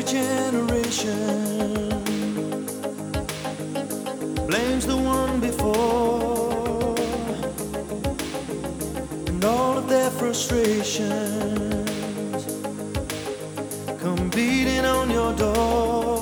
Every generation blames the one before, and all of their frustrations come beating on your door.